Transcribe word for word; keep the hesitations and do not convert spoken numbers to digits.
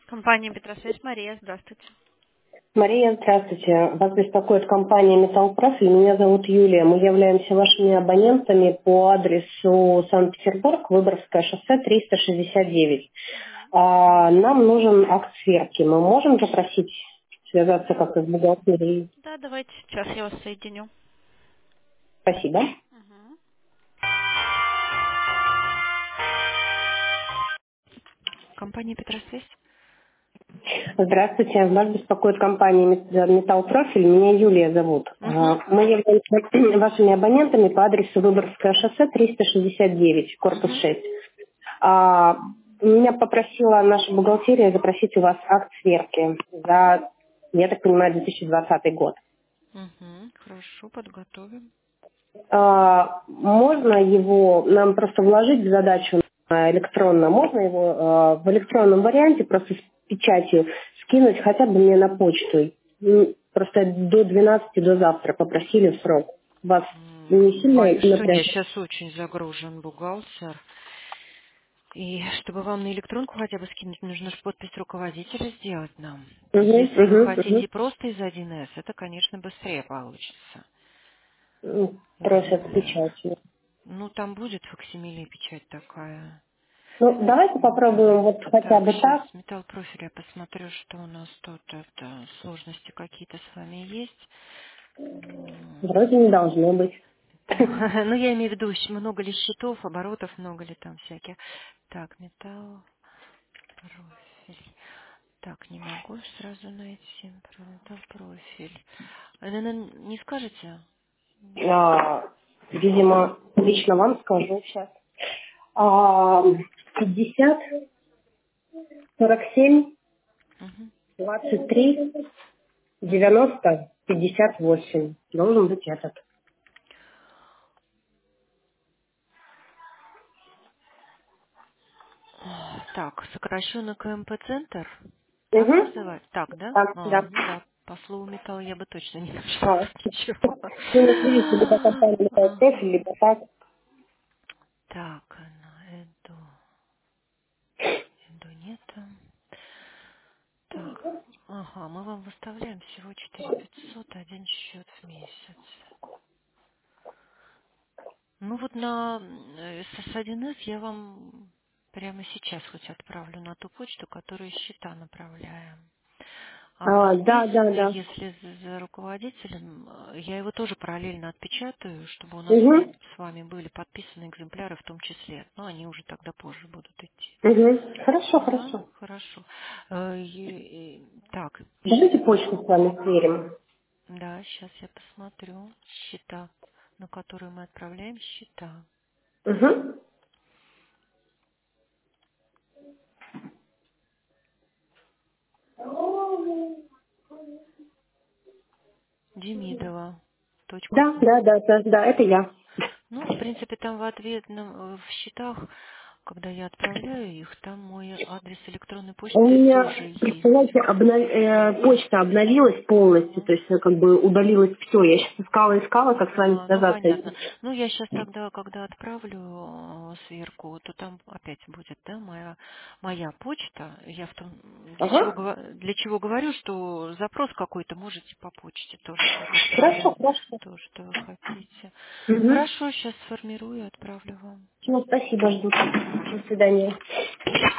Компания Петросвязь, Мария, здравствуйте. Мария, здравствуйте. Вас беспокоит компания «Металлпрофиль». Меня зовут Юлия. Мы являемся вашими абонентами по адресу Санкт-Петербург, Выборгское шоссе, триста шестьдесят девять. А, нам нужен акт сверки. Мы можем попросить связаться как-то с бухгалтерией? Да, давайте сейчас я вас соединю. Спасибо. Мгм. Компания Петросвязь. Здравствуйте. Вас беспокоит компания «Мет- «Металлпрофиль». Меня Юлия зовут. Угу. А, Мы являемся вашими абонентами по адресу Выборгское шоссе, триста шестьдесят девять, корпус Угу. шесть. А, меня попросила наша бухгалтерия запросить у вас акт сверки за, я так понимаю, две тысячи двадцатый год. Угу. Хорошо, подготовим. А, можно его нам просто вложить в задачу а, электронно? Можно его а, в электронном варианте просто с печатью скинуть хотя бы мне на почту? М, Просто до двенадцати, до завтра попросили в срок. Вас не М, сильно Боюсь, что нет, напряжет? сейчас очень загружен бухгалтер. И чтобы вам на электронку хотя бы скинуть, нужно же подпись руководителя сделать нам. Угу, Если вы угу, угу. хотите просто из один эс, это, конечно, быстрее получится. М, Просят Э, печатью. Ну, там будет факсимиле печать такая. Ну, давайте Да. попробуем вот хотя Так, бы сейчас так. металл профиль я посмотрю, что у нас тут это, сложности какие-то с вами есть. М, Вроде не должно быть. Ну, я имею в виду, щ- много ли счетов, оборотов, много ли там всяких. Так, металл профиль. Так, не могу сразу найти. Про металл профиль. А, наверно, не скажете? А, видимо, лично вам скажу сейчас. А, пятьдесят, сорок семь, Мгм. двадцать три, Мгм. девяносто, пятьдесят восемь. Должен быть этот. Так, сокращенно КМП-центр. Так Угу. называть? Так, да? Да, А, да. ну да. По слову металл я бы точно не нашла А, ничего. вы не видите, либо компания, либо профиль, Ага. либо так. Так, она, Эду. Эду нет там. Так, ага, мы вам выставляем всего четыре пятьсот, один счет в месяц. Ну вот на э, с один эс я вам прямо сейчас хоть отправлю на ту почту, которую счета направляем. А вот А, да, здесь, да, э, да. если за за руководителем, э, я его тоже параллельно отпечатаю, чтобы у нас Угу. с вами были подписаны экземпляры в том числе. Но они уже тогда позже будут идти. Угу. Хорошо, Да, хорошо. хорошо. Э, и- и- Так, Давайте почту с вами сверим. да, сейчас я посмотрю счета, на которые мы отправляем счета. Угу. Демидова. Точка Да, ком. да, да, да, да, это я. Ну, в принципе, там в ответ на- в счетах, когда я отправляю их, там мой адрес электронной У почты меня, тоже есть. представляете, обнов- э, почта обновилась полностью, Ага. то есть э, как бы удалилось все. Я сейчас искала, искала, как с вами А, ну связаться. понятно. Ну, я сейчас тогда, когда отправлю э, сверку, то там опять будет, да, моя моя почта. Я в том для чего Ага. гова- для чего говорю, что запрос какой-то можете по почте тоже так Хорошо, отправлять, хорошо. то, что вы хотите. Угу. Хорошо, сейчас сформирую и отправлю вам. Ну, спасибо, жду. До свидания.